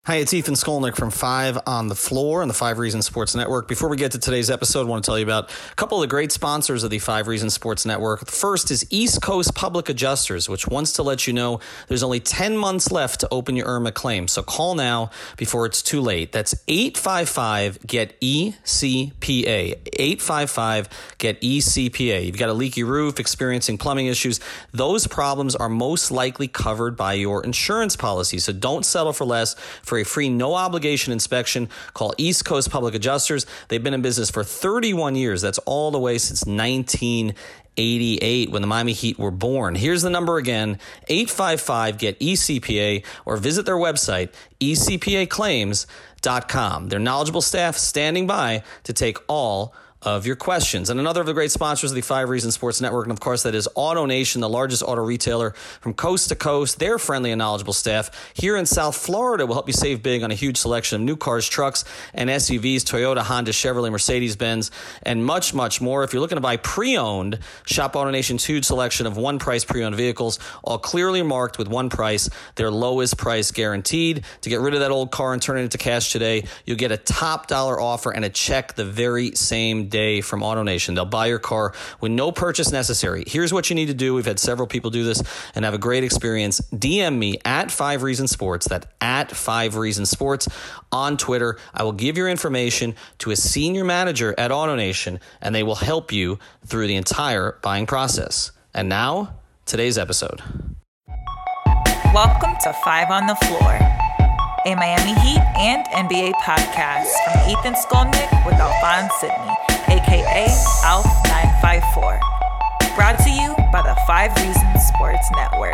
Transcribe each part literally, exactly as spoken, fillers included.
Hi, it's Ethan Skolnick from Five on the Floor and the Five Reasons Sports Network. Before we get to today's episode, I want to tell you about a couple of the great sponsors of the Five Reasons Sports Network. The first is East Coast Public Adjusters, which wants to let you know there's only ten months left to open your I R M A claim. So call now before it's too late. That's eight five five, G E T E C P A. eight five five, G E T E C P A. You've got a leaky roof, experiencing plumbing issues. Those problems are most likely covered by your insurance policy. So don't settle for less. For a free no-obligation inspection, call East Coast Public Adjusters. They've been in business for thirty-one years. That's all the way since nineteen eighty-eight, when the Miami Heat were born. Here's the number again, eight five five, G E T E C P A, or visit their website, e c p a claims dot com. Their knowledgeable staff standing by to take all of your questions. And another of the great sponsors of the Five Reasons Sports Network, and of course that is AutoNation, the largest auto retailer from coast to coast. Their friendly and knowledgeable staff here in South Florida will help you save big on a huge selection of new cars, trucks, and S U Vs, Toyota, Honda, Chevrolet, Mercedes-Benz, and much, much more. If you're looking to buy pre-owned, shop AutoNation's huge selection of one-price pre-owned vehicles, all clearly marked with one price, their lowest price guaranteed. To get rid of that old car and turn it into cash today, you'll get a top dollar offer and a check the very same day from AutoNation. They'll buy your car with no purchase necessary. Here's what you need to do. We've had several people do this and have a great experience. D M me at Five Reasons Sports. That's at Five Reasons Sports on Twitter. I will give your information to a senior manager at AutoNation, and they will help you through the entire buying process. And now, today's episode. Welcome to Five on the Floor, a Miami Heat and N B A podcast from Ethan Skolnick with Alphonse Sidney, a k a. Alf nine five four. Brought to you by the Five Reasons Sports Network.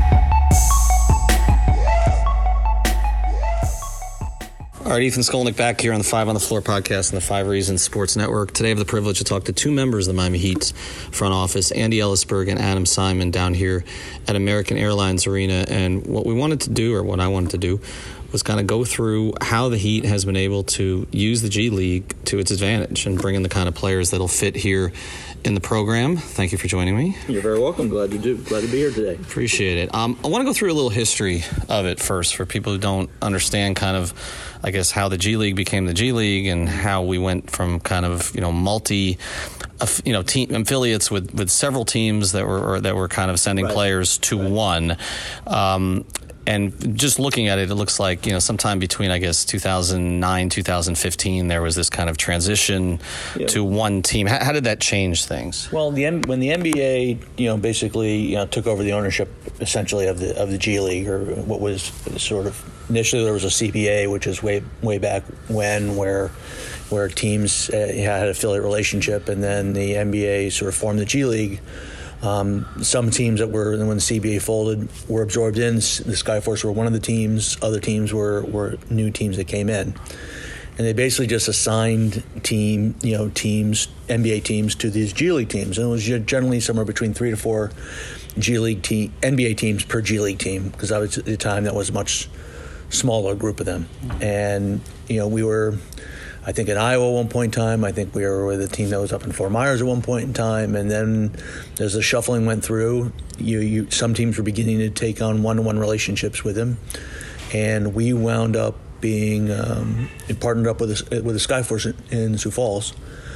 All right, Ethan Skolnick back here on the Five on the Floor podcast and the Five Reasons Sports Network. Today I have the privilege to talk to two members of the Miami Heat's front office, Andy Elisburg and Adam Simon, down here at American Airlines Arena. And what we wanted to do, or what I wanted to do, was kind of go through how the Heat has been able to use the G League to its advantage and bring in the kind of players that'll fit here in the program. Thank you for joining me. You're very welcome. Glad to do. Glad to be here today. Appreciate it. Um, I want to go through a little history of it first for people who don't understand kind of, I guess, how the G League became the G League and how we went from kind of, you know, multi, you know, team affiliates with, with several teams that were or that were kind of sending right. players to right. one. Um, And just looking at it, it looks like, you know, sometime between, I guess, two thousand nine, two thousand fifteen, there was this kind of transition yeah. to one team. How, how did that change things? Well, the when the N B A, you know, basically, you know, took over the ownership essentially of the of the G League, or what was sort of initially there was a C B A, which is way way back when, where where teams uh, had an affiliate relationship, and then the N B A sort of formed the G League. Um, some teams that were, when the C B A folded, were absorbed in. The Skyforce were one of the teams. Other teams were, were new teams that came in. And they basically just assigned team, you know, teams, N B A teams to these G League teams. And it was generally somewhere between three to four G League team, N B A teams per G League team, because that was at the time that was a much smaller group of them. And, you know, we were, I think, in Iowa at one point in time. I think we were with a team that was up in Fort Myers at one point in time. And then as the shuffling went through, you, you some teams were beginning to take on one-to-one relationships with him. And we wound up being um, partnered up with a, with the Skyforce in, in Sioux Falls.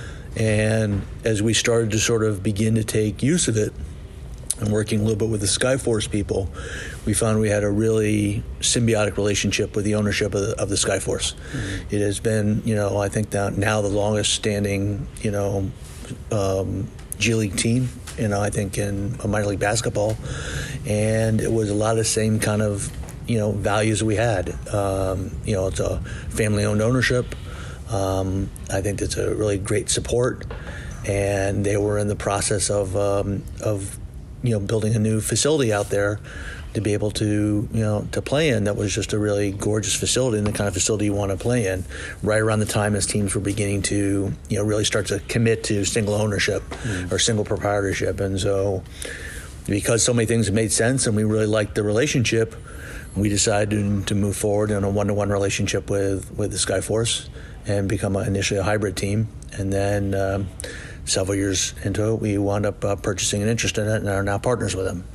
And as we started to sort of begin to take use of it, and working a little bit with the Skyforce people, we found we had a really symbiotic relationship with the ownership of the, of the Skyforce. Mm-hmm. It has been, you know, I think that now the longest standing, you know, um, G League team, you know, I think in minor league basketball. And it was a lot of the same kind of, you know, values we had. Um, you know, it's a family-owned ownership. Um, I think it's a really great support. And they were in the process of um, of you know, building a new facility out there to be able to, you know, to play in. That was just a really gorgeous facility, and the kind of facility you want to play in, right around the time as teams were beginning to, you know, really start to commit to single ownership mm. or single proprietorship. And so because so many things made sense and we really liked the relationship, we decided to move forward in a one-to-one relationship with, with the Skyforce and become a, initially a hybrid team. And then um, several years into it, we wound up uh, purchasing an interest in it and are now partners with them.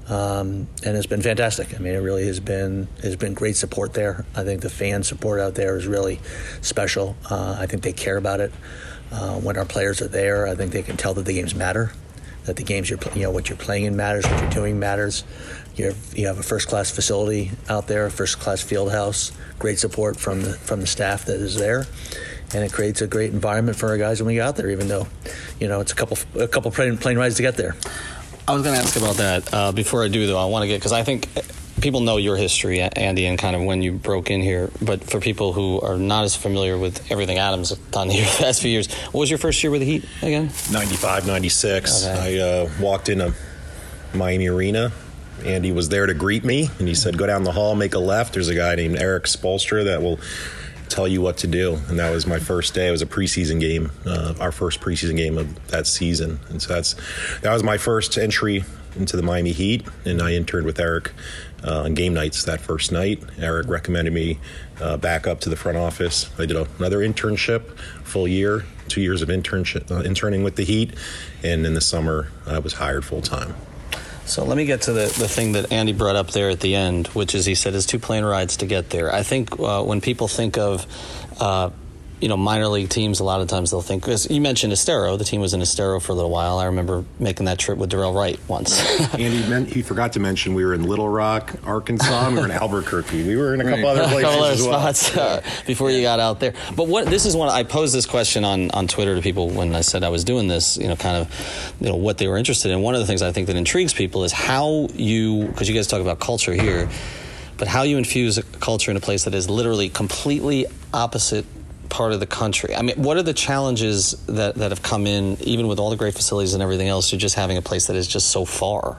Um, and it's been fantastic. I mean, it really has been has been great support there. I think the fan support out there is really special. Uh, I think they care about it. Uh, when our players are there, I think they can tell that the games matter, that the games you're you know what you're playing in matters, what you're doing matters. You have, you have a first class facility out there, first class field house, great support from the from the staff that is there. And it creates a great environment for our guys when we get out there, even though, you know, it's a couple a couple plane, plane rides to get there. I was going to ask about that. Uh, before I do, though, I want to get, because I think people know your history, Andy, and kind of when you broke in here. But for people who are not as familiar with everything Adam's done here the past few years, what was your first year with the Heat again? ninety-five, ninety-six. Okay. I uh, walked into Miami Arena. Andy was there to greet me, and he said, go down the hall, make a left. There's a guy named Erik Spoelstra that will tell you what to do. And that was my first day. It was a preseason game, uh, our first preseason game of that season. And so that's that was my first entry into the Miami Heat, and I interned with Erik uh, on game nights that first night. Erik recommended me uh, back up to the front office. I did another internship, full year, two years of internship, uh, interning with the Heat, and in the summer I was hired full-time. So let me get to the, the thing that Andy brought up there at the end, which is he said it's two plane rides to get there. I think uh, when people think of, uh, you know, minor league teams, a lot of times they'll think, because you mentioned Estero, the team was in Estero for a little while. I remember making that trip with Darrell Wright once. Andy, meant, he forgot to mention we were in Little Rock, Arkansas, and we were in Albuquerque. We were in a couple right. other places a couple other as well. spots uh, before you got out there. But what this is one, I posed this question on, on Twitter to people when I said I was doing this, you know, kind of, you know, what they were interested in. One of the things I think that intrigues people is how you, because you guys talk about culture here, but how you infuse a culture in a place that is literally completely opposite part of the country. I mean, what are the challenges that, that have come in, even with all the great facilities and everything else, to just having a place that is just so far?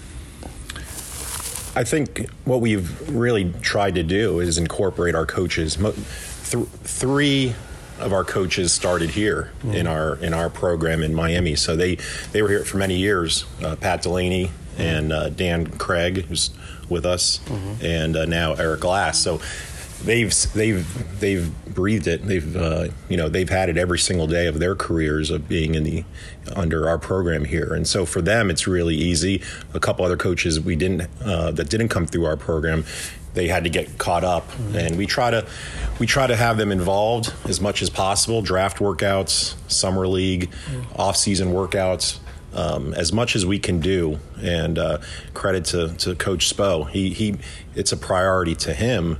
I think what we've really tried to do is incorporate our coaches. Th- three of our coaches started here mm. in our in our program in Miami, so they they were here for many years. Uh, Pat Delaney mm. and uh, Dan Craig, who's with us, mm-hmm. and uh, now Eric Glass. So they've they've they've breathed it. They've uh, you know they've had it every single day of their careers of being in the under our program here, and so for them it's really easy. A couple other coaches we didn't uh, that didn't come through our program, they had to get caught up, mm-hmm. and we try to we try to have them involved as much as possible. Draft workouts, summer league, mm-hmm. off-season workouts. Um, as much as we can do, and uh, credit to, to Coach Spo. He he, it's a priority to him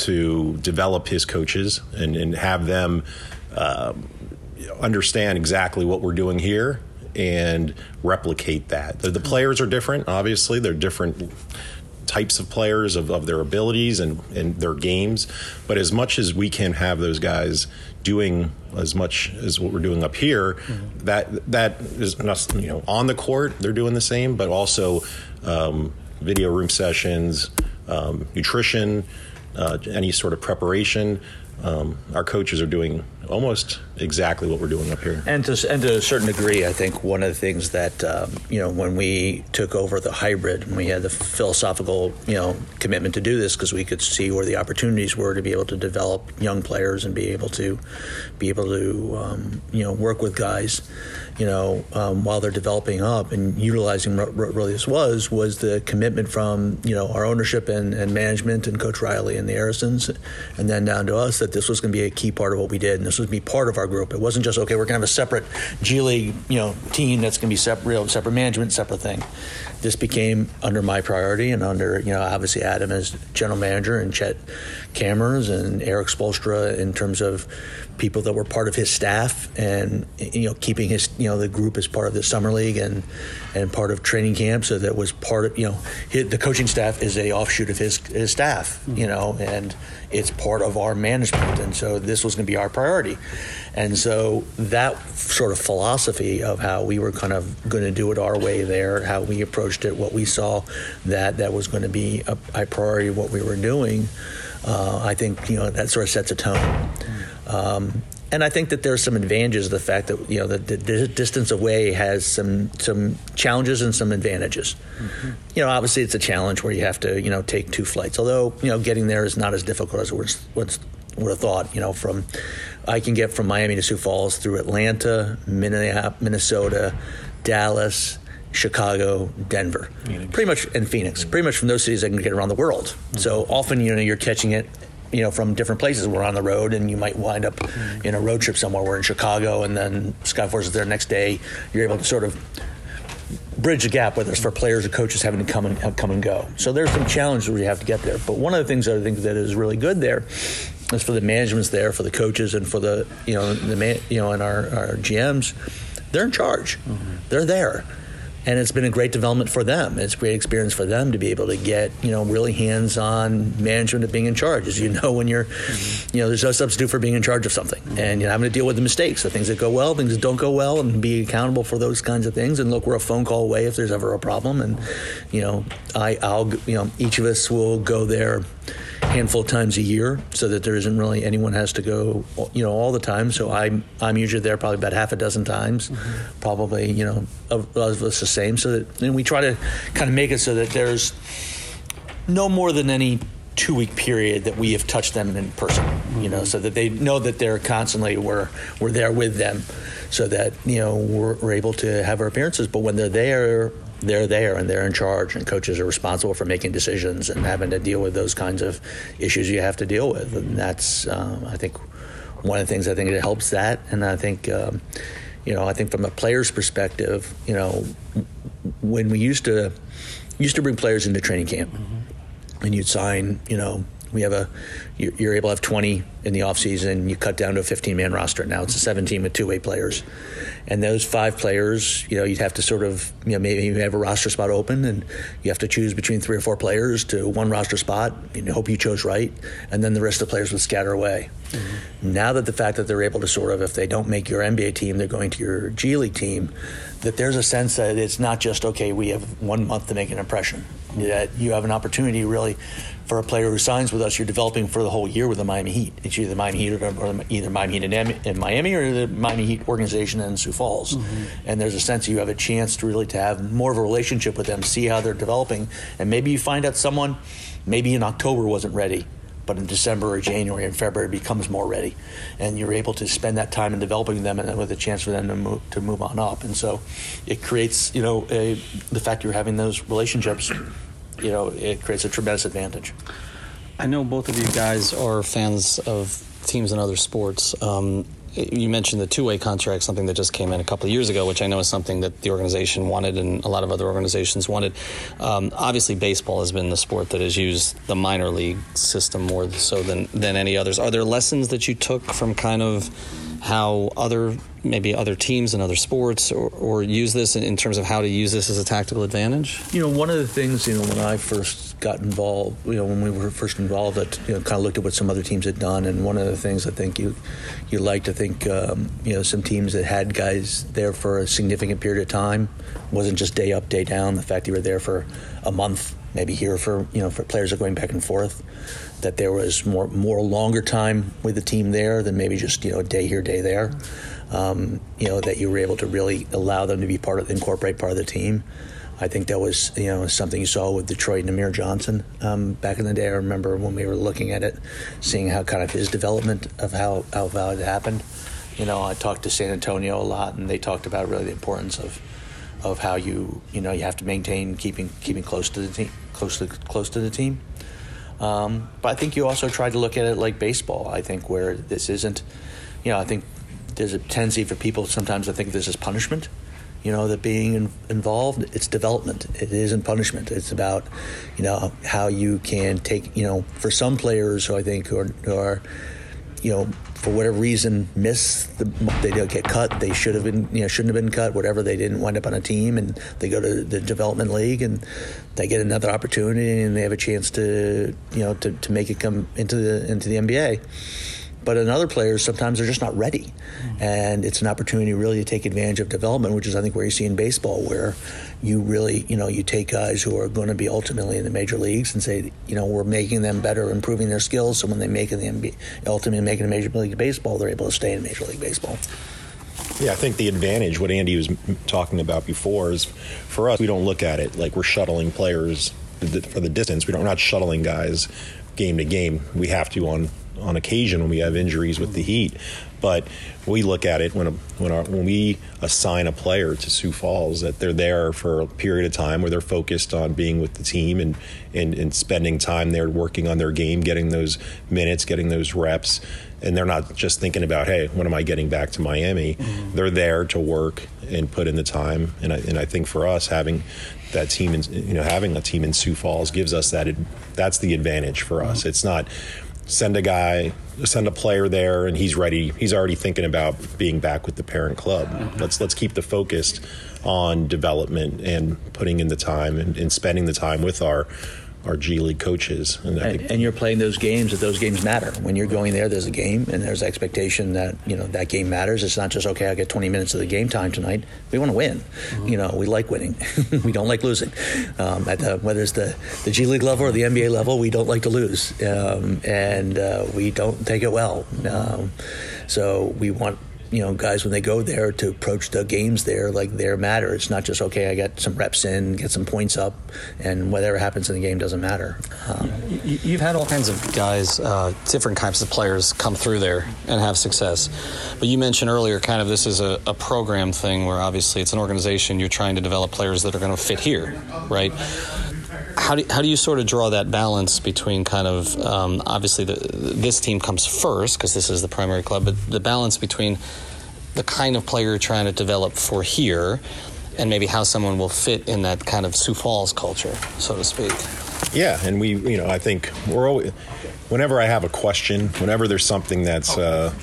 to develop his coaches and, and have them uh, understand exactly what we're doing here and replicate that. The, the players are different, obviously. They're different types of players of, of their abilities and, and their games, but as much as we can have those guys doing as much as what we're doing up here, mm-hmm. that that is not, you know, on the court they're doing the same, but also um, video room sessions, um, nutrition, uh, any sort of preparation. Um, our coaches are doing almost exactly what we're doing up here. And to, and to a certain degree, I think one of the things that, um, you know, when we took over the hybrid, and we had the philosophical, you know, commitment to do this because we could see where the opportunities were to be able to develop young players and be able to be able to, um, you know, work with guys, you know, um, while they're developing up and utilizing what really this was, was the commitment from, you know, our ownership and, and management and Coach Riley and the Harrisons, and then down to us, that this was going to be a key part of what we did. And this would be part of our group. It wasn't just, okay, we're going to have a separate G League, you know, team that's going to be separate, real, separate management, separate thing. This became under my priority and under, you know, obviously Adam as general manager and Chet Cameras and Erik Spoelstra in terms of people that were part of his staff and, you know, keeping his, you know, the group as part of the summer league and and part of training camp. So that was part of, you know, his, the coaching staff is a offshoot of his, his staff, you know, and it's part of our management. And so this was going to be our priority. And so that sort of philosophy of how we were kind of going to do it our way there, how we approached it, what we saw that that was going to be a, a priority of what we were doing, uh, I think, you know, that sort of sets a tone. Um, and I think that there's some advantages of the fact that, you know, the, the distance away has some some challenges and some advantages. Mm-hmm. You know, obviously it's a challenge where you have to, you know, take two flights. Although, you know, getting there is not as difficult as it was, was would have thought. You know, from I can get from Miami to Sioux Falls through Atlanta, Minnesota, Dallas, Chicago, Denver, Phoenix. pretty much, and Phoenix. Pretty much from those cities, I can get around the world. Mm-hmm. So often, you know, you're catching it, you know, from different places. We're on the road, and you might wind up mm-hmm. in a road trip somewhere. We're in Chicago, and then Skyforce is there next day. You're able to sort of bridge the gap, whether it's for players or coaches having to come and come and go. So there's some challenges where you have to get there. But one of the things that I think that is really good there is for the management's there, for the coaches, and for the you know the man, you know and our, our G Ms. They're in charge. Mm-hmm. They're there. And it's been a great development for them. It's a great experience for them to be able to get, you know, really hands-on management of being in charge. As you know, when you're, mm-hmm. you know, there's no substitute for being in charge of something. Mm-hmm. And you're having to deal with the mistakes, the things that go well, things that don't go well, and be accountable for those kinds of things. And look, we're a phone call away if there's ever a problem. And, you know, I, I'll, you know, each of us will go there a handful of times a year so that there isn't really anyone has to go, you know, all the time. So I'm, I'm usually there probably about half a dozen times, mm-hmm. probably, you know, of, of us the same. So that, and we try to kind of make it so that there's no more than any two-week period that we have touched them in person, mm-hmm. you know, so that they know that they're constantly, we're, we're there with them so that, you know, we're, we're able to have our appearances. But when they're there, they're there and they're in charge, and coaches are responsible for making decisions and having to deal with those kinds of issues you have to deal with. And that's, um, I think, one of the things I think it helps that. And I think, um, you know, I think from a player's perspective, you know, when we used to used to bring players into training camp, mm-hmm. and you'd sign, you know, we have a, you're able to have twenty in the off season. You cut down to a fifteen-man roster. Now it's a seventeen with two-way players. And those five players, you know, you'd have to sort of, you know, maybe you have a roster spot open, and you have to choose between three or four players to one roster spot, and hope you chose right, and then the rest of the players would scatter away. Mm-hmm. Now that the fact that they're able to sort of, if they don't make your N B A team, they're going to your G League team, that there's a sense that it's not just, okay, we have one month to make an impression. That you have an opportunity really for a player who signs with us, you're developing for the whole year with the Miami Heat. It's either the Miami Heat or, or either Miami Heat in, in Miami or the Miami Heat organization in Sioux Falls. Mm-hmm. And there's a sense you have a chance to really to have more of a relationship with them, see how they're developing, and maybe you find out someone maybe in October wasn't ready, but in December or January and February becomes more ready, and you're able to spend that time in developing them, and then with a chance for them to move to move on up. And so it creates, you know, a, the fact you're having those relationships, you know, it creates a tremendous advantage. I know both of you guys are fans of teams in other sports. Um, you mentioned the two-way contract, something that just came in a couple of years ago, which I know is something that the organization wanted and a lot of other organizations wanted. Um, obviously, baseball has been the sport that has used the minor league system more so than, than any others. Are there lessons that you took from kind of how other, maybe other teams and other sports or, or use this in, in terms of how to use this as a tactical advantage? You know, one of the things, you know, when I first got involved, you know, when we were first involved, that, you know, kind of looked at what some other teams had done, and one of the things I think you you like to think, um, you know, some teams that had guys there for a significant period of time, wasn't just day up, day down. The fact you were there for a month, maybe here for, you know, for players that are going back and forth, that there was more more longer time with the team there than maybe just, you know, a day here, day there. Um, you know, that you were able to really allow them to be part of, incorporate part of the team. I think that was, you know, something you saw with Detroit and Amir Johnson um, back in the day. I remember when we were looking at it, seeing how kind of his development of how, how it happened. You know, I talked to San Antonio a lot, and they talked about really the importance of of how you, you know, you have to maintain keeping keeping close to the team, close to close to the team. Um, but I think you also tried to look at it like baseball. I think where this isn't, you know, I think there's a tendency for people sometimes to think this is punishment. You know, that being in, involved, it's development. It isn't punishment. It's about, you know, how you can take, you know, for some players who I think who are, who are you know, for whatever reason, miss the, they don't get cut. They should have been, you know, shouldn't have been cut. Whatever, they didn't wind up on a team, and they go to the development league, and they get another opportunity, and they have a chance to, you know, to, to make it come into the into the N B A. But in other players, sometimes they're just not ready. Mm-hmm. And it's an opportunity really to take advantage of development, which is, I think, where you see in baseball, where you really, you know, you take guys who are going to be ultimately in the major leagues and say, you know, we're making them better, improving their skills. So when they make it in the N B A, ultimately making a Major League Baseball, they're able to stay in Major League Baseball. Yeah, I think the advantage, what Andy was talking about before, is for us, we don't look at it like we're shuttling players for the distance. We don't, we're not shuttling guys game to game. We have to on on occasion when we have injuries with the Heat. But we look at it when a, when, our, when we assign a player to Sioux Falls, that they're there for a period of time where they're focused on being with the team and, and, and spending time there working on their game, getting those minutes, getting those reps. And they're not just thinking about, hey, when am I getting back to Miami? Mm-hmm. They're there to work and put in the time. And I, and I think for us, having that team, in, you know, having a team in Sioux Falls gives us that. That's the advantage for us. Mm-hmm. It's not send a guy, send a player there, and he's ready. He's already thinking about being back with the parent club. Mm-hmm. Let's let's keep the focus on development and putting in the time and, and spending the time with our. our G League coaches. And, I think, and you're playing those games that those games matter. When you're going there, there's a game, and there's expectation that, you know, that game matters. It's not just, okay, I'll get twenty minutes of the game time tonight. We want to win. Mm-hmm. You know, we like winning. We don't like losing. Um, at the, whether it's the, the G League level or the N B A level, we don't like to lose. Um, and uh, we don't take it well. Um, so we want, you know, guys, when they go there, to approach the games there like they're matter. It's not just, okay, I got some reps in, get some points up, and whatever happens in the game doesn't matter. Um, You've had all kinds of guys, uh, different types of players come through there and have success. But you mentioned earlier kind of this is a, a program thing where obviously it's an organization. You're trying to develop players that are going to fit here, right? How do, how do you sort of draw that balance between kind of, um, obviously the, this team comes first because this is the primary club, but the balance between the kind of player you're trying to develop for here and maybe how someone will fit in that kind of Sioux Falls culture, so to speak? Yeah, and we, you know, I think we're always, whenever I have a question, whenever there's something that's, uh,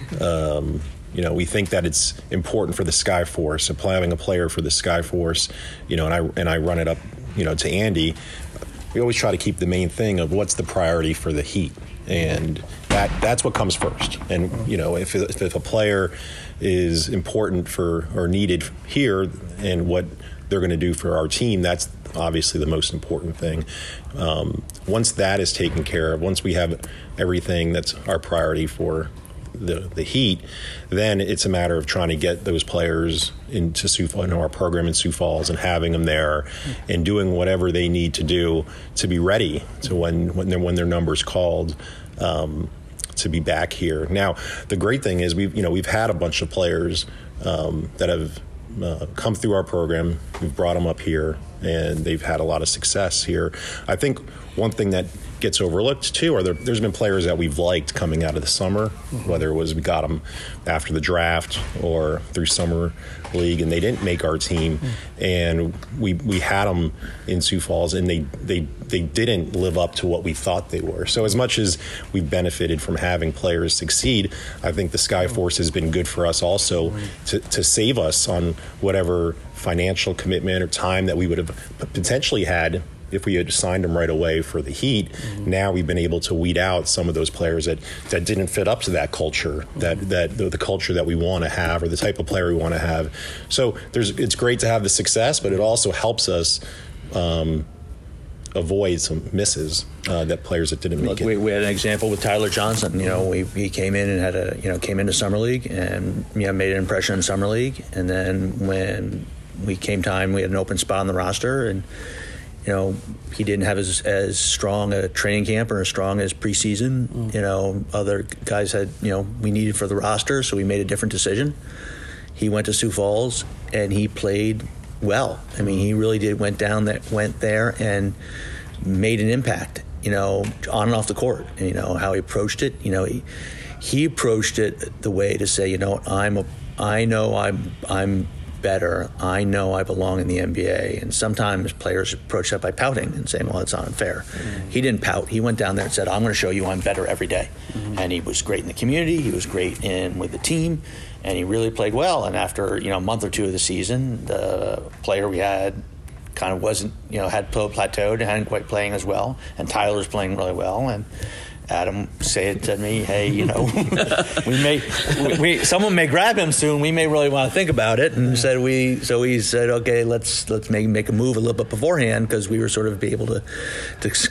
um, you know, we think that it's important for the Sky Force, having a player for the Sky Force, you know, and I and I run it up, you know, to Andy, we always try to keep the main thing of what's the priority for the Heat. And that that's what comes first. And, you know, if, if, if a player is important for or needed here and what they're going to do for our team, that's obviously the most important thing. Um, once that is taken care of, once we have everything that's our priority for the the Heat, then it's a matter of trying to get those players into Sioux Falls, into our program in Sioux Falls, and having them there and doing whatever they need to do to be ready to when when their when their number's called, um, to be back here. Now, the great thing is we've you know we've had a bunch of players um, that have uh, come through our program. We've brought them up here, and they've had a lot of success here. I think one thing that gets overlooked too are there, there's been players that we've liked coming out of the summer, mm-hmm. whether it was we got them after the draft or through summer league, and they didn't make our team, mm-hmm. and we we had them in Sioux Falls, and they they they didn't live up to what we thought they were. So as much as we've benefited from having players succeed, I think the Sky Force has been good for us also mm-hmm. to to save us on whatever financial commitment or time that we would have potentially had if we had signed them right away for the Heat. Mm-hmm. Now we've been able to weed out some of those players that, that didn't fit up to that culture, mm-hmm. that that the, the culture that we want to have, or the type of player we want to have. So there's it's great to have the success, but it also helps us um, avoid some misses uh, that players that didn't make Look, it. We, we had an example with Tyler Johnson. You know, we he came in and had a you know came into summer league and you know made an impression in summer league, and then when we came time, we had an open spot on the roster, and you know, he didn't have as as strong a training camp or as strong as preseason. Mm. You know, other guys had, you know, we needed for the roster, so we made a different decision. He went to Sioux Falls and he played well. I mean, he really did went down that went there and made an impact, you know, on and off the court. And, you know, how he approached it, you know, he he approached it the way to say, you know, I'm a I know I'm I'm better. I know I belong in the N B A. And sometimes players approach that by pouting and saying, well, it's unfair. Mm-hmm. He didn't pout. He went down there and said, I'm going to show you I'm better every day. Mm-hmm. And he was great in the community. He was great in with the team. And he really played well. And after, you know, a month or two of the season, the player we had kind of wasn't, you know, had plateaued and hadn't quite playing as well. And Tyler's playing really well. And Adam said to me, hey, you know, we may, we, we, someone may grab him soon. We may really want to think about it. And said we, so we said, okay, let's let's make make a move a little bit beforehand, because we were sort of be able to to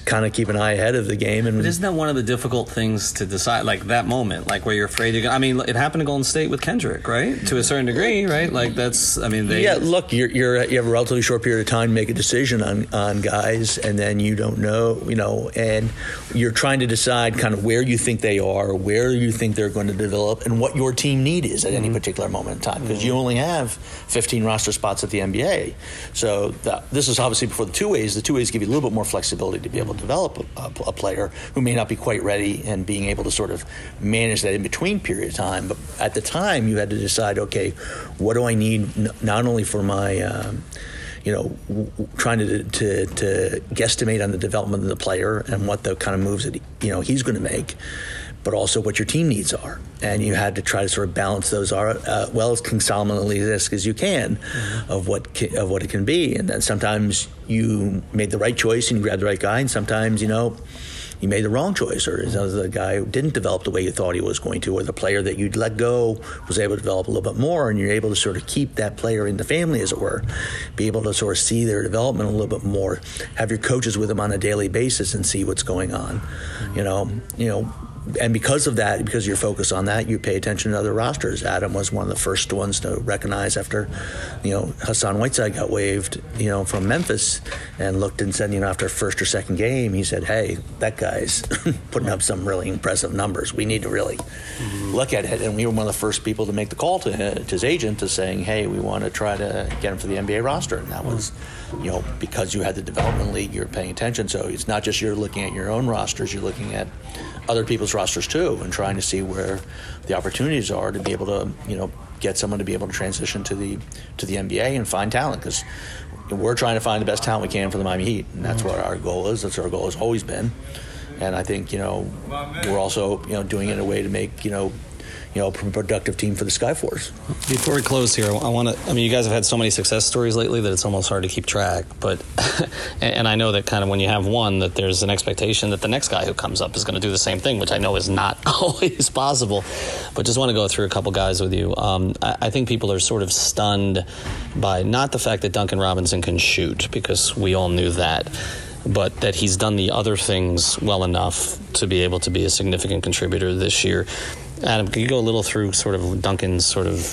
kind of keep an eye ahead of the game. And but isn't that one of the difficult things to decide, like that moment, like where you're afraid you're going to, I mean, it happened to Golden State with Kendrick, right? To a certain degree, right? Like that's, I mean, they... Yeah, look, you're, you're, you have a relatively short period of time to make a decision on, on guys, and then you don't know, you know, and you're trying to decide kind of where you think they are, where you think they're going to develop, and what your team need is at mm-hmm. any particular moment in time, because mm-hmm. you only have fifteen roster spots at the N B A. So the, this is obviously before the two ways. The two ways give you a little bit more flexibility to be able to develop a, a, a player who may not be quite ready, and being able to sort of manage that in between period of time. But at the time, you had to decide, okay, what do I need n- not only for my um, you know, w- w- trying to, to to guesstimate on the development of the player and what the kind of moves that he, you know he's going to make, but also what your team needs are. And you had to try to sort of balance those are uh, well as consolidately as you can mm-hmm. of what ca- of what it can be. And then sometimes you made the right choice and you grabbed the right guy, and sometimes you know you made the wrong choice, or the guy who didn't develop the way you thought he was going to, or the player that you'd let go was able to develop a little bit more, and you're able to sort of keep that player in the family, as it were, be able to sort of see their development a little bit more, have your coaches with them on a daily basis and see what's going on, you know, you know. And because of that, because you're focused on that, you pay attention to other rosters. Adam was one of the first ones to recognize after, you know, Hassan Whiteside got waived, you know, from Memphis, and looked and said, you know, after first or second game, he said, hey, that guy's putting up some really impressive numbers. We need to really mm-hmm. look at it. And we were one of the first people to make the call to his agent to saying, hey, we want to try to get him for the N B A roster. And that was, you know, because you had the development league, you're paying attention. So it's not just you're looking at your own rosters, you're looking at other people's rosters too, and trying to see where the opportunities are to be able to, you know, get someone to be able to transition to the to the N B A and find talent, because we're trying to find the best talent we can for the Miami Heat, and that's what our goal is. That's what our goal has always been. And I think, you know, we're also, you know, doing it in a way to make, you know, you know, a productive team for the Skyforce. Before we close here, I want to, I mean, you guys have had so many success stories lately that it's almost hard to keep track. But, and I know that kind of when you have one, that there's an expectation that the next guy who comes up is going to do the same thing, which I know is not always possible. But just want to go through a couple guys with you. Um, I, I think people are sort of stunned by not the fact that Duncan Robinson can shoot, because we all knew that, but that he's done the other things well enough to be able to be a significant contributor this year. Adam, can you go a little through sort of Duncan's sort of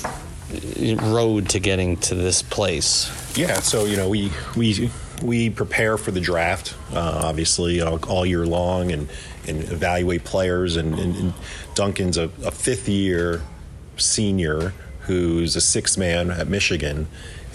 road to getting to this place? Yeah, so, you know, we we we prepare for the draft, uh, obviously, all, all year long, and, and evaluate players. And, and, and Duncan's a, a fifth-year senior who's a sixth man at Michigan.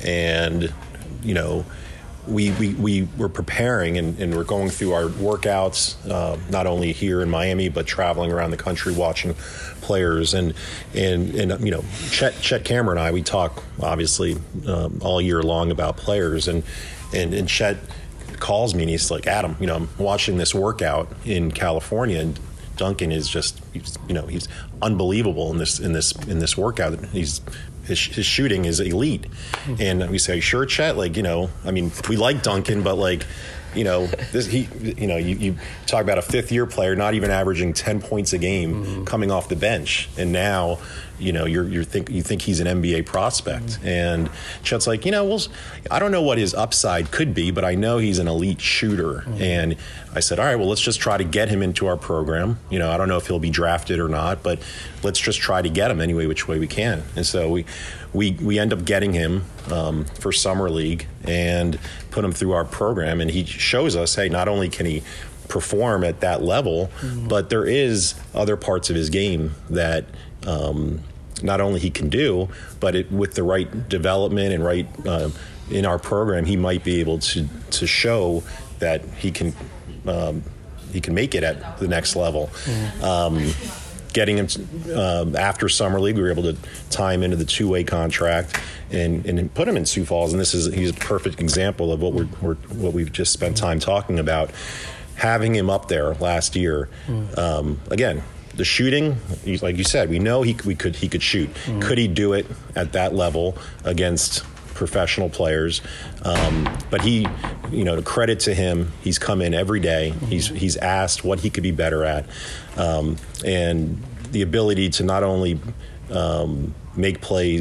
And, you know, We, we, we were preparing and, and we're going through our workouts, uh, not only here in Miami, but traveling around the country watching players. And, and, and you know, Chet, Chet Cameron and I, we talk, obviously, um, all year long about players. And, and, and Chet calls me and he's like, Adam, you know, I'm watching this workout in California, and Duncan is just, you know, he's unbelievable in this in this in this workout. He's his, his shooting is elite, mm-hmm. and we say, sure, Chet, like, you know, I mean, we like Duncan, but like, you know, this he, you know, you, you talk about a fifth year player not even averaging ten points a game mm-hmm. coming off the bench, and now, you know, you're you think you think he's an N B A prospect, mm-hmm. and Chet's like, you know, well, I don't know what his upside could be, but I know he's an elite shooter, mm-hmm. and I said, all right, well, let's just try to get him into our program. You know, I don't know if he'll be drafted or not, but let's just try to get him any way, which way we can. And so we we we end up getting him um, for summer league and put him through our program, and he shows us, hey, not only can he perform at that level, mm-hmm. but there is other parts of his game that um, not only he can do, but it, with the right development and right uh, in our program, he might be able to to show that he can um, he can make it at the next level. Mm-hmm. Um, getting him um, after summer league, we were able to tie him into the two-way contract and, and put him in Sioux Falls. And this is he's a perfect example of what we're, we're what we've just spent time talking about. Having him up there last year, mm. um, again, the shooting, like you said, we know he we could he could shoot. Mm. Could he do it at that level against professional players? Um, but he, you know, to credit to him, he's come in every day. Mm-hmm. He's he's asked what he could be better at, um, and the ability to not only um, make plays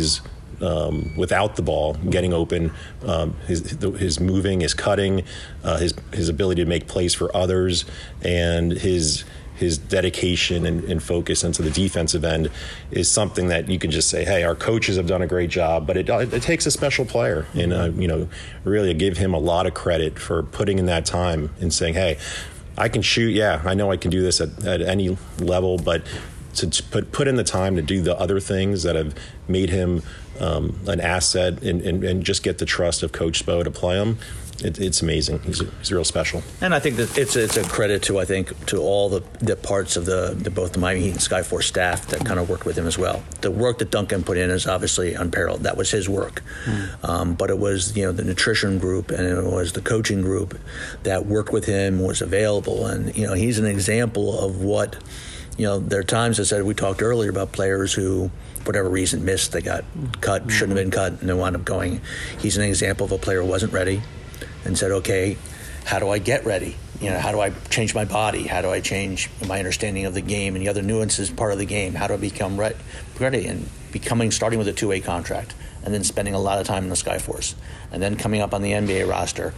um, without the ball, getting open, um, his his moving, his cutting, uh, his his ability to make plays for others, and his his dedication and, and focus into the defensive end is something that you can just say, hey, our coaches have done a great job, but it, it takes a special player. And, uh, you know, really I give him a lot of credit for putting in that time and saying, hey, I can shoot. Yeah, I know I can do this at, at any level, but to put, put in the time to do the other things that have made him um, an asset and, and, and just get the trust of Coach Spo to play him. It, it's amazing. He's, he's real special. And I think that it's it's a credit to I think to all the, the parts of the, the both the Miami Heat and Skyforce staff that kind of worked with him as well. The work that Duncan put in is obviously unparalleled. That was his work, mm. um, but it was you know the nutrition group and it was the coaching group that worked with him, was available, and you know he's an example of what you know. There are times I said we talked earlier about players who, for whatever reason, missed. They got cut, mm. shouldn't have been cut, and they wound up going. He's an example of a player who wasn't ready. And said, okay, how do I get ready? You know, how do I change my body? How do I change my understanding of the game and the other nuances part of the game? How do I become re- ready? And becoming, starting with a two-way contract, and then spending a lot of time in the Skyforce, and then coming up on the N B A roster,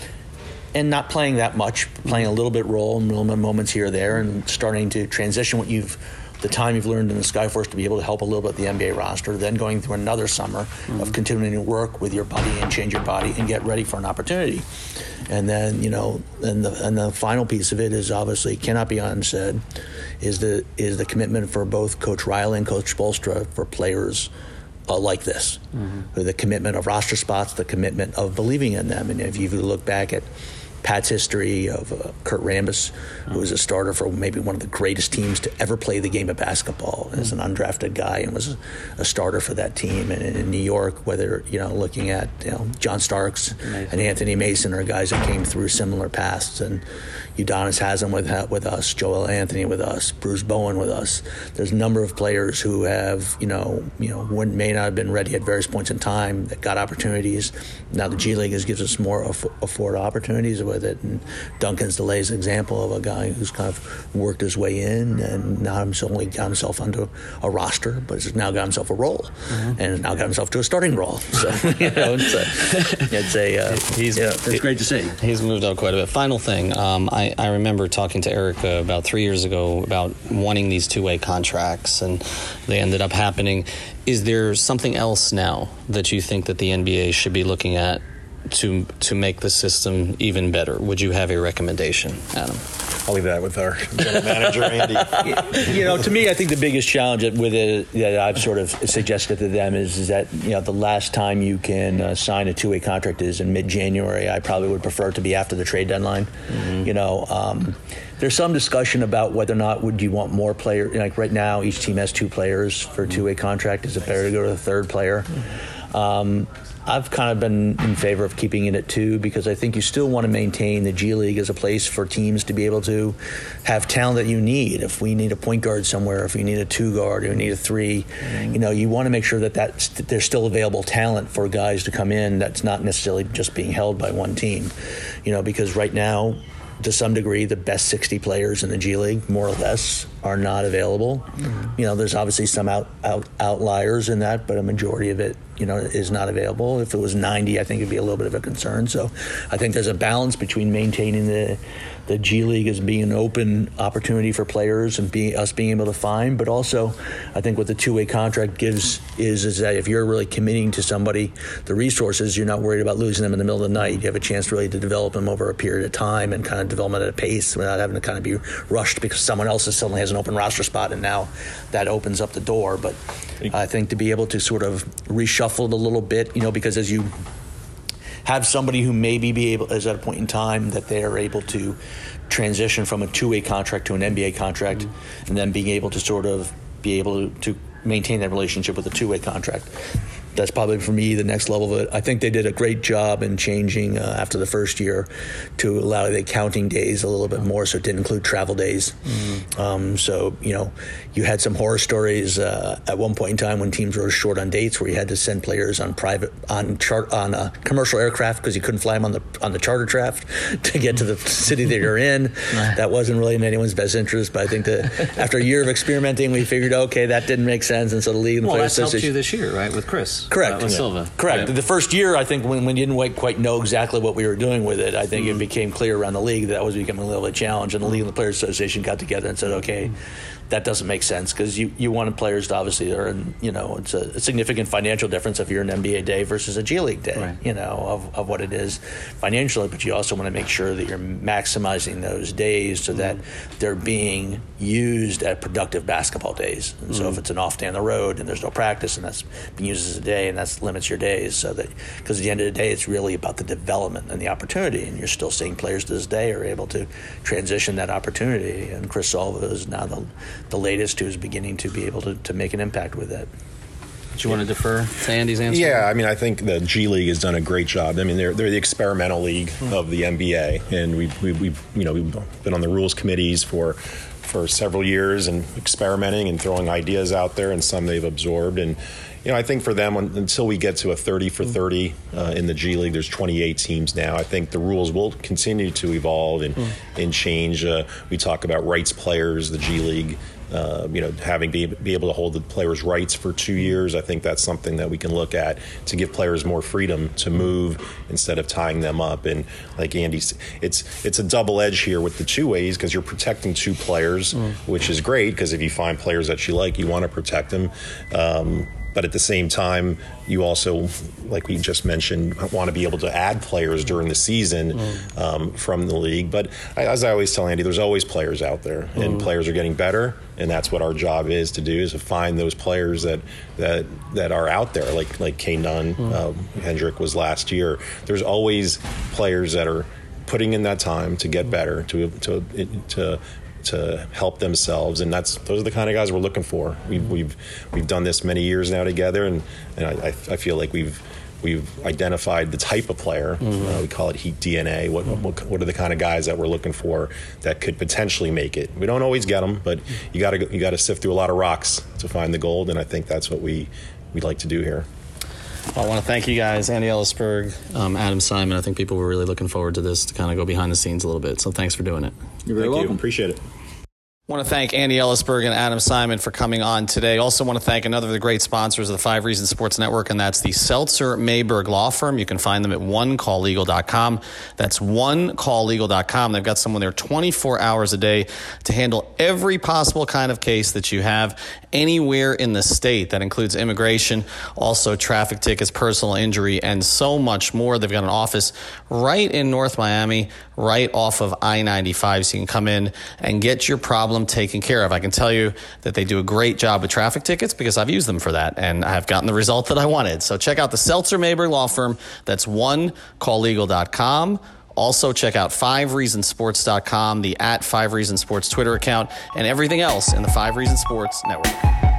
and not playing that much, playing a little bit role, moments here or there, and starting to transition what you've, the time you've learned in the Skyforce to be able to help a little bit at the N B A roster, then going through another summer mm-hmm. of continuing to work with your body and change your body and get ready for an opportunity. And then, you know, and the and the final piece of it is obviously cannot be unsaid is the is the commitment for both Coach Riley and Coach Spoelstra for players uh, like this. Mm-hmm. The commitment of roster spots, the commitment of believing in them. And if you look back at Pat's history of uh, Kurt Rambis, who was a starter for maybe one of the greatest teams to ever play the game of basketball as an undrafted guy, and was a starter for that team. And in New York, whether you know looking at you know John Starks Amazing. and Anthony Mason are guys that came through similar paths, and Udonis Haslem with with us, Joel Anthony with us, Bruce Bowen with us. There's a number of players who have you know you know when may not have been ready at various points in time that got opportunities. Now the G League is, gives us more aff- afford opportunities with it, and Duncan's the latest example of a guy who's kind of worked his way in and not only got himself onto a roster, but has now got himself a role, mm-hmm. and has now got himself to a starting role. So you know, it's a, it's a uh, he's you know, it's great to see. He's moved on quite a bit. Final thing, um, I, I remember talking to Erica about three years ago about wanting these two-way contracts, and they ended up happening. Is there something else now that you think that the N B A should be looking at to to make the system even better? Would you have a recommendation, Adam? I'll leave that with our general manager, Andy. You know, to me, I think the biggest challenge with it that I've sort of suggested to them is, is that, you know, the last time you can uh, sign a two-way contract is in mid-January. I probably would prefer it to be after the trade deadline. Mm-hmm. You know, um, there's some discussion about whether or not would you want more players. Like right now, each team has two players for a two-way contract. Is it better to go to the third player? Mm-hmm. Um, I've kind of been in favor of keeping it at two because I think you still want to maintain the G League as a place for teams to be able to have talent that you need. If we need a point guard somewhere, if we need a two guard, or we need a three, mm-hmm. you know, you want to make sure that that's, there's still available talent for guys to come in that's not necessarily just being held by one team. You know, because right now, to some degree, the best sixty players in the G League, more or less, are not available. Mm-hmm. You know, there's obviously some out, out outliers in that, but a majority of it, you know, is not available. If it was ninety, I think it'd be a little bit of a concern. So I think there's a balance between maintaining the the G League as being an open opportunity for players and being us being able to find, but also I think what the two-way contract gives is is that if you're really committing to somebody the resources, you're not worried about losing them in the middle of the night. You have a chance really to develop them over a period of time and kind of develop them at a pace without having to kind of be rushed because someone else suddenly has an open roster spot, and now that opens up the door. But I think to be able to sort of reshuffle it a little bit, you know, because as you have somebody who maybe be able, is at a point in time that they are able to transition from a two-way contract to an N B A contract, mm-hmm. and then being able to sort of be able to, to maintain that relationship with a two-way contract. That's probably, for me, the next level of it. I think they did a great job in changing uh, after the first year to allow the counting days a little bit more, so it didn't include travel days. Mm-hmm. Um, so, you know, you had some horror stories uh, at one point in time when teams were short on dates where you had to send players on private, on chart, on a commercial aircraft because you couldn't fly them on the on the charter draft to get to the city that you're in. That wasn't really in anyone's best interest, but I think that after a year of experimenting, we figured, okay, that didn't make sense, and so the league and well, players that's helped you this year, right, with Chris? Carlos. Correct. Uh, with yeah. Silva. Correct. Yeah. The first year, I think, when, when you didn't quite know exactly what we were doing with it, I think mm-hmm. it became clear around the league that that was becoming a little bit of a challenge. And the League and the Players Association got together and said, okay, that doesn't make sense, because you, you wanted players to obviously earn, you know, it's a, a significant financial difference if you're an N B A day versus a G League day, right. you know, of, of what it is financially. But you also want to make sure that you're maximizing those days so that they're being used at productive basketball days. And so mm-hmm. if it's an off day on the road and there's no practice and that's being used as a day, and that limits your days, so that, because at the end of the day, it's really about the development and the opportunity. And you're still seeing players to this day are able to transition that opportunity. And Chris Silva is now the the latest who's beginning to be able to, to make an impact with that. Do you want to defer to Andy's answer? Yeah, I mean, I think the G League has done a great job. I mean, they're they're the experimental league mm-hmm. of the N B A, and we've, we've we've you know we've been on the rules committees for for several years and experimenting and throwing ideas out there, and some they've absorbed. And you know, I think for them, until we get to a thirty for thirty uh, in the G League, there's twenty-eight teams now. I think the rules will continue to evolve and, mm. and change. Uh, we talk about rights players, the G League, uh, you know, having be, be able to hold the players' rights for two years. I think that's something that we can look at to give players more freedom to move instead of tying them up. And like Andy, it's it's a double edge here with the two ways, because you're protecting two players, mm. which is great, because if you find players that you like, you want to protect them. Um, But at the same time, you also, like we just mentioned, want to be able to add players during the season mm. um, from the league. But I, as I always tell Andy, there's always players out there, and mm. players are getting better, and that's what our job is to do, is to find those players that that that are out there, like like Kay Nunn, mm. um, Hendrick was last year. There's always players that are putting in that time to get better, to to to. to help themselves, and that's those are the kind of guys we're looking for. We've we've we've done this many years now together, and, and I, I feel like we've we've identified the type of player. Mm-hmm. Uh, we call it Heat D N A. What, what what are the kind of guys that we're looking for that could potentially make it? We don't always get them, but you got to you got to sift through a lot of rocks to find the gold, and I think that's what we we like to do here. Well, I want to thank you guys, Andy Ellisberg, um, Adam Simon. I think people were really looking forward to this, to kind of go behind the scenes a little bit. So thanks for doing it. You're very welcome. Appreciate it. I want to thank Andy Ellisberg and Adam Simon for coming on today. Also want to thank another of the great sponsors of the Five Reasons Sports Network, and that's the Seltzer Mayberg Law Firm. You can find them at one call legal dot com. That's one call legal dot com. They've got someone there twenty-four hours a day to handle every possible kind of case that you have anywhere in the state. That includes immigration, also traffic tickets, personal injury, and so much more. They've got an office right in North Miami, right off of I ninety-five, so you can come in and get your problem taken care of. I can tell you that they do a great job with traffic tickets, because I've used them for that, and I've gotten the result that I wanted. So check out the Seltzer Mayberg Law Firm. That's one call legal dot com. Also, check out five reasons sports dot com, the at five reasons sports Twitter account, and everything else in the Five Reasons Sports Network.